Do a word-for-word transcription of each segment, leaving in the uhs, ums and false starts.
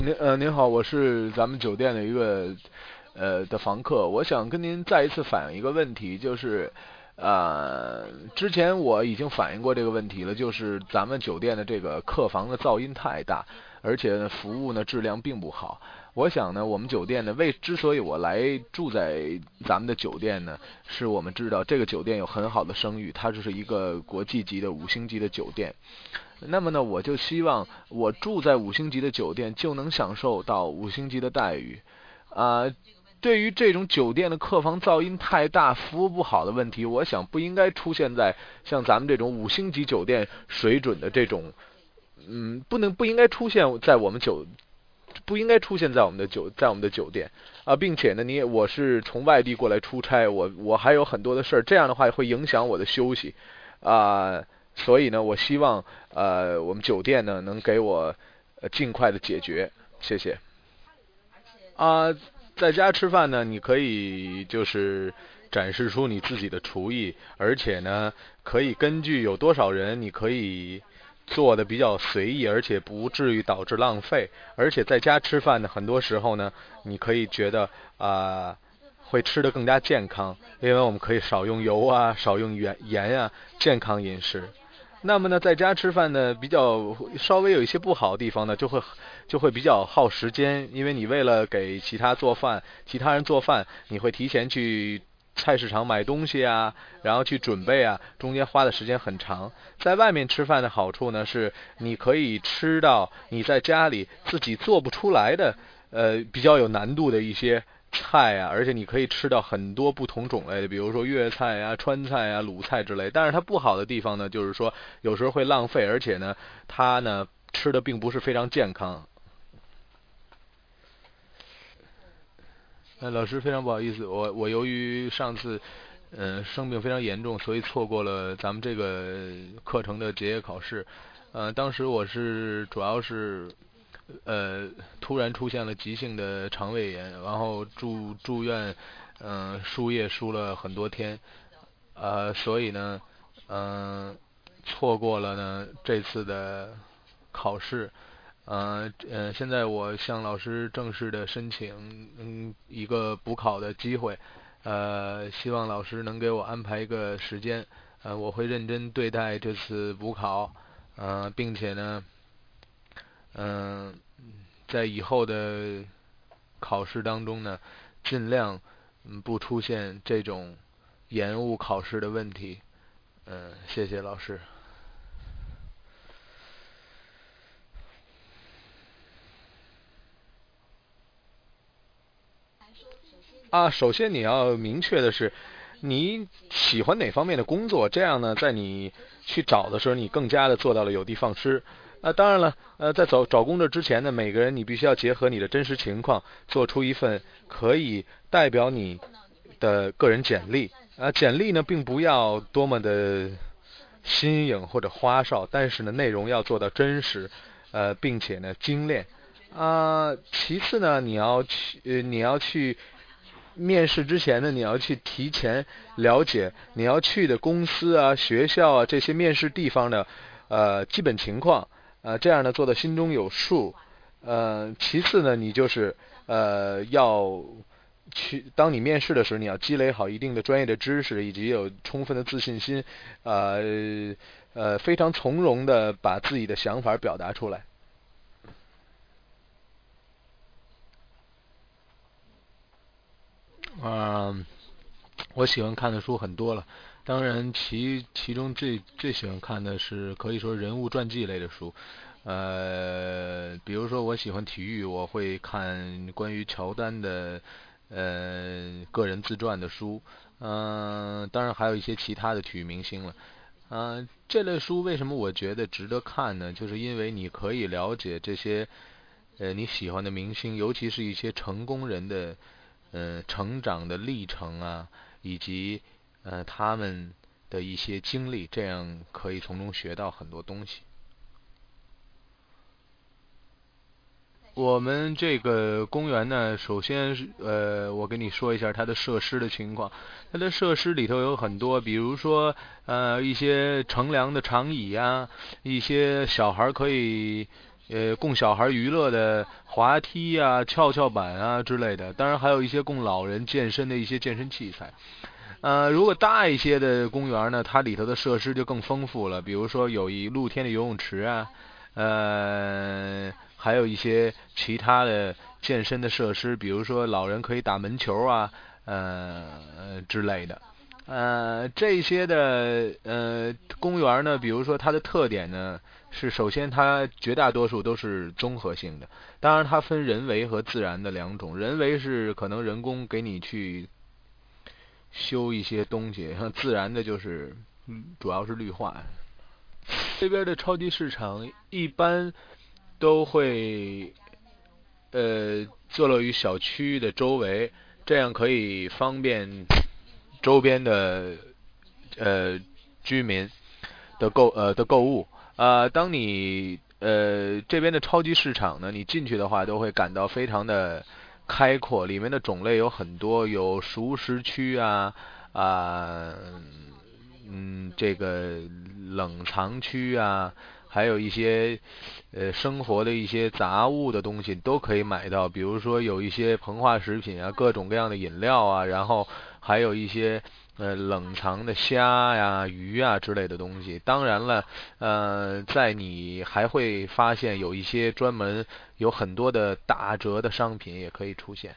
您呃，您好，我是咱们酒店的一个呃的房客，我想跟您再一次反映一个问题，就是呃，之前我已经反映过这个问题了，就是咱们酒店的这个客房的噪音太大，而且呢服务呢质量并不好。我想呢，我们酒店呢，为之所以我来住在咱们的酒店呢，是我们知道这个酒店有很好的声誉，它就是一个国际级的五星级的酒店。那么呢，我就希望我住在五星级的酒店就能享受到五星级的待遇。啊、呃对于这种酒店的客房噪音太大、服务不好的问题，我想不应该出现在像咱们这种五星级酒店水准的这种，嗯，不能不应该出现在我们酒，不应该出现在我们的酒，在我们的酒店啊，并且呢，你也我是从外地过来出差，我我还有很多的事儿，这样的话会影响我的休息啊。所以呢，我希望呃我们酒店呢能给我呃尽快的解决，谢谢。啊，在家吃饭呢，你可以就是展示出你自己的厨艺，而且呢，可以根据有多少人，你可以做的比较随意，而且不至于导致浪费。而且在家吃饭呢，很多时候呢，你可以觉得啊、呃会吃得更加健康，因为我们可以少用油啊，少用盐盐啊，健康饮食。那么呢，在家吃饭呢，比较稍微有一些不好的地方呢，就会就会比较耗时间，因为你为了给其他做饭，其他人做饭，你会提前去菜市场买东西啊，然后去准备啊，中间花的时间很长。在外面吃饭的好处呢，是你可以吃到你在家里自己做不出来的，呃，比较有难度的一些菜啊，而且你可以吃到很多不同种类的，比如说粤菜啊、川菜啊、鲁菜之类。但是它不好的地方呢，就是说有时候会浪费，而且呢，它呢吃的并不是非常健康。呃，老师非常不好意思，我我由于上次嗯、呃生病非常严重，所以错过了咱们这个课程的结业考试。呃，当时我是主要是呃突然出现了急性的肠胃炎，然后住住院，嗯、呃输液输了很多天，呃，所以呢，嗯、呃错过了呢这次的考试。呃呃，现在我向老师正式的申请，嗯，一个补考的机会，呃，希望老师能给我安排一个时间，呃，我会认真对待这次补考，呃，并且呢，嗯、呃在以后的考试当中呢，尽量嗯不出现这种延误考试的问题，嗯、谢谢老师。啊，首先你要明确的是你喜欢哪方面的工作，这样呢，在你去找的时候，你更加的做到了有的放矢。啊，当然了，呃，在找找工作之前呢，每个人你必须要结合你的真实情况，做出一份可以代表你的个人简历。啊，简历呢，并不要多么的新颖或者花哨，但是呢，内容要做到真实，呃，并且呢，精炼。啊，其次呢，你要去，呃，你要去面试之前呢，你要去提前了解你要去的公司啊、学校啊这些面试地方的呃基本情况，呃，这样呢做到心中有数。呃，其次呢，你就是呃要去，当你面试的时候，你要积累好一定的专业的知识，以及有充分的自信心，呃呃，非常从容的把自己的想法表达出来。嗯、我喜欢看的书很多了，当然其其中最最喜欢看的是可以说人物传记类的书，呃，比如说我喜欢体育，我会看关于乔丹的呃个人自传的书，嗯、当然还有一些其他的体育明星了。嗯、呃这类书为什么我觉得值得看呢？就是因为你可以了解这些呃你喜欢的明星，尤其是一些成功人的呃成长的历程啊，以及呃他们的一些经历，这样可以从中学到很多东西。我们这个公园呢，首先是呃，我跟你说一下它的设施的情况。它的设施里头有很多，比如说呃一些乘凉的长椅呀，一些小孩可以呃供小孩娱乐的滑梯啊、跷跷板啊之类的，当然还有一些供老人健身的一些健身器材。呃，如果大一些的公园呢，它里头的设施就更丰富了，比如说有一露天的游泳池啊，呃，还有一些其他的健身的设施，比如说老人可以打门球啊，呃之类的。呃，这些的呃公园呢，比如说它的特点呢，是首先它绝大多数都是综合性的，当然它分人为和自然的两种，人为是可能人工给你去修一些东西，像自然的就是主要是绿化。这边的超级市场一般都会呃坐落于小区的周围，这样可以方便周边的呃居民的购呃的购物。啊、呃，当你呃这边的超级市场呢，你进去的话都会感到非常的开阔，里面的种类有很多，有熟食区啊啊嗯这个冷藏区啊，还有一些呃生活的一些杂物的东西都可以买到，比如说有一些膨化食品啊，各种各样的饮料啊，然后还有一些呃冷藏的虾呀、鱼啊之类的东西。当然了，呃，在你还会发现有一些专门有很多的打折的商品也可以出现。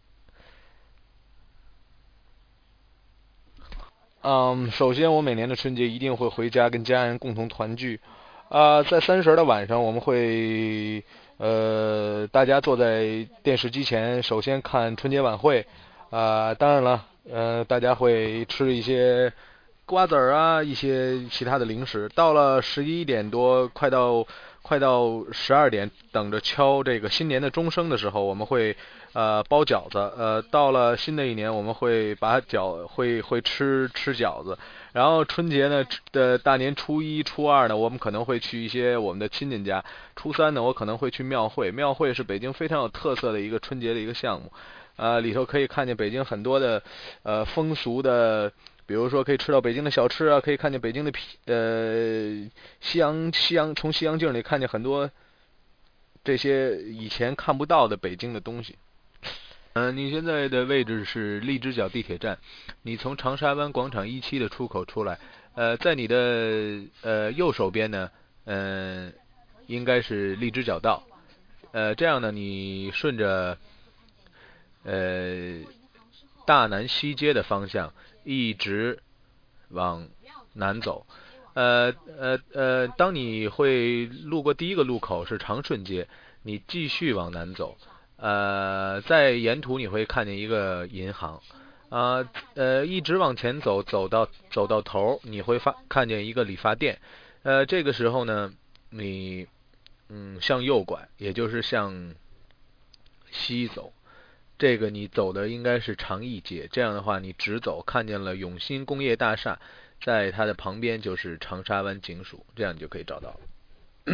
嗯，首先我每年的春节一定会回家跟家人共同团聚。啊、在三十的晚上我们会呃大家坐在电视机前，首先看春节晚会。啊、当然了，呃大家会吃一些瓜子儿啊，一些其他的零食。到了十一点多，快到快到十二点，等着敲这个新年的钟声的时候，我们会呃包饺子。呃，到了新的一年，我们会把饺会会吃吃饺子。然后春节呢的大年初一、初二呢，我们可能会去一些我们的亲戚家。初三呢，我可能会去庙会。庙会是北京非常有特色的一个春节的一个项目。呃，里头可以看见北京很多的呃风俗的。比如说可以吃到北京的小吃啊，可以看见北京的皮呃西洋西洋从西洋镜里看见很多这些以前看不到的北京的东西。嗯、呃，你现在的位置是荔枝角地铁站，你从长沙湾广场一期的出口出来，呃，在你的呃右手边呢，嗯、呃，应该是荔枝角道，呃，这样呢，你顺着呃大南西街的方向一直往南走。呃呃呃，当你会路过第一个路口是长顺街，你继续往南走。呃，在沿途你会看见一个银行。啊呃，一直往前走，走到走到头，你会发看见一个理发店。呃，这个时候呢，你嗯向右拐，也就是向西走。这个你走的应该是长义街，这样的话你直走，看见了永新工业大厦，在它的旁边就是长沙湾警署，这样你就可以找到了。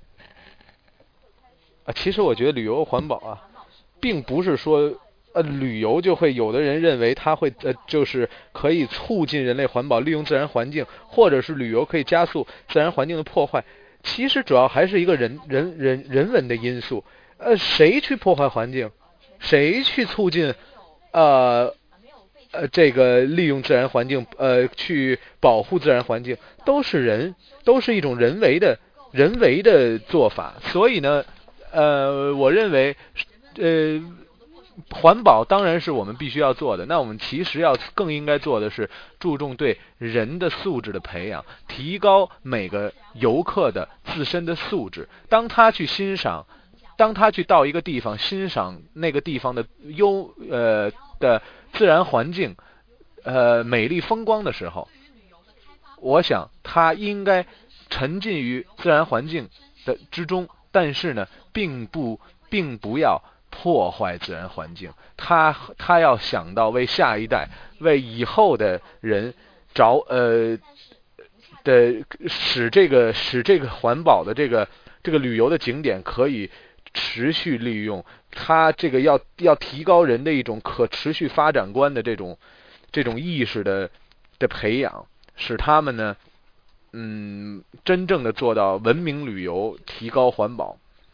啊，其实我觉得旅游环保啊，并不是说呃旅游就会有的人认为它会呃就是可以促进人类环保，利用自然环境，或者是旅游可以加速自然环境的破坏。其实主要还是一个人人人人文的因素。呃，谁去破坏环境，谁去促进呃呃这个利用自然环境呃去保护自然环境，都是人，都是一种人为的人为的做法。所以呢，呃，我认为呃。环保当然是我们必须要做的，那我们其实要更应该做的是注重对人的素质的培养，提高每个游客的自身的素质。当他去欣赏，当他去到一个地方欣赏那个地方的优呃的自然环境，呃美丽风光的时候，我想他应该沉浸于自然环境的之中，但是呢，并不并不要破坏自然环境。他他要想到为下一代、为以后的人着呃的使这个使这个环保的这个这个旅游的景点可以持续利用。他这个要要提高人的一种可持续发展观的这种这种意识的的培养，使他们呢，嗯，真正的做到文明旅游，提高环保。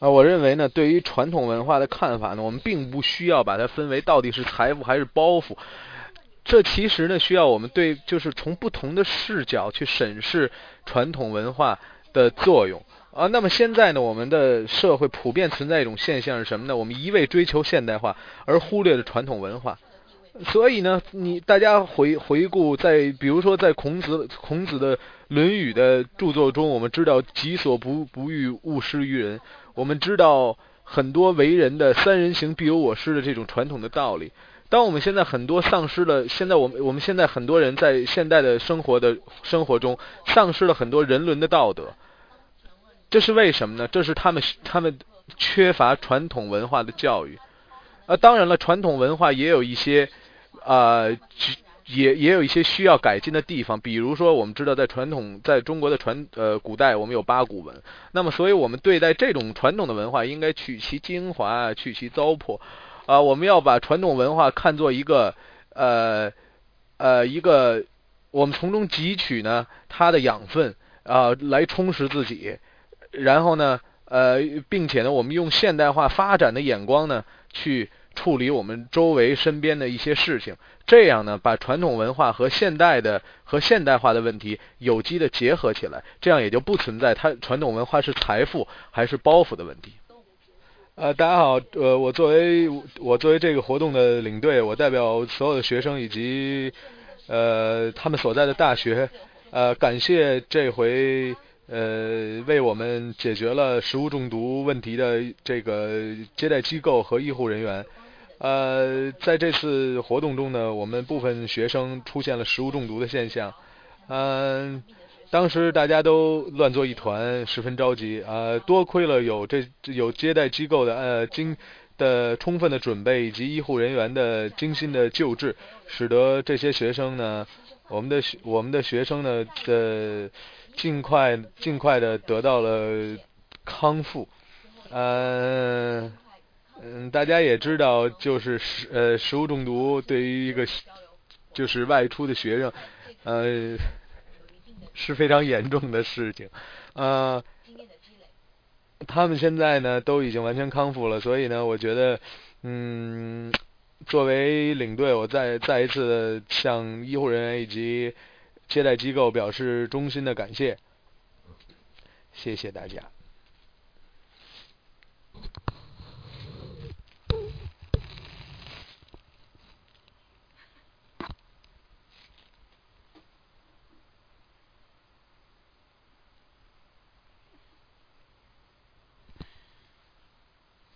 啊，我认为呢，对于传统文化的看法呢，我们并不需要把它分为到底是财富还是包袱。这其实呢，需要我们对就是从不同的视角去审视传统文化的作用啊。那么现在呢，我们的社会普遍存在一种现象是什么呢？我们一味追求现代化，而忽略了传统文化。所以呢，你大家回回顾在，比如说在孔子孔子的《论语》的著作中，我们知道己所不不欲，勿施于人。我们知道很多为人的三人行必有我师的这种传统的道理。当我们现在很多丧失了，现在我们我们现在很多人在现代的生活的生活中丧失了很多人伦的道德，这是为什么呢？这是他们他们缺乏传统文化的教育。啊，当然了，传统文化也有一些呃也也有一些需要改进的地方，比如说我们知道在传统在中国的传呃古代我们有八股文，那么所以我们对待这种传统的文化应该去其精华，去其糟粕。啊、呃，我们要把传统文化看作一个呃呃一个我们从中汲取呢它的养分啊、呃，来充实自己，然后呢呃并且呢我们用现代化发展的眼光呢去处理我们周围身边的一些事情，这样呢把传统文化和现代的和现代化的问题有机的结合起来，这样也就不存在它传统文化是财富还是包袱的问题。呃，大家好，呃，我作为我作为这个活动的领队，我代表所有的学生以及呃他们所在的大学，呃，感谢这回呃为我们解决了食物中毒问题的这个接待机构和医护人员。呃，在这次活动中呢，我们部分学生出现了食物中毒的现象，嗯、呃。当时大家都乱作一团，十分着急啊、呃！多亏了有这有接待机构的呃精的充分的准备以及医护人员的精心的救治，使得这些学生呢，我们的我们的学生呢的尽快尽快的得到了康复。嗯、呃、嗯，大家也知道，就是食呃食物中毒对于一个就是外出的学生，呃。是非常严重的事情，呃，他们现在呢都已经完全康复了，所以呢，我觉得，嗯，作为领队，我再再一次向医护人员以及接待机构表示衷心的感谢，谢谢大家。